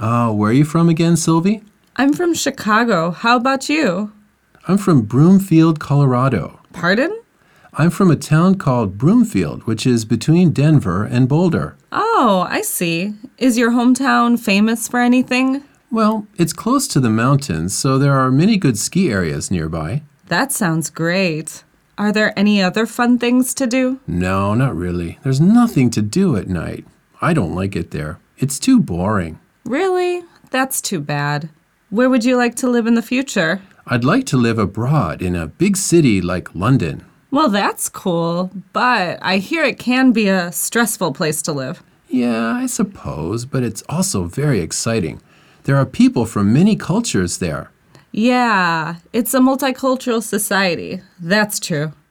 Where are you from again, Sylvie? I'm from Chicago. How about you? I'm from Broomfield, Colorado. Pardon? I'm from a town called Broomfield, which is between Denver and Boulder. Oh, I see. Is your hometown famous for anything? Well, it's close to the mountains, so there are many good ski areas nearby. That sounds great. Are there any other fun things to do? No, not really. There's nothing to do at night. I don't like it there. It's too boring. Really? That's too bad. Where would you like to live in the future? I'd like to live abroad in a big city like London. Well, that's cool, but I hear it can be a stressful place to live. Yeah, I suppose, but it's also very exciting. There are people from many cultures there. Yeah, it's a multicultural society. That's true.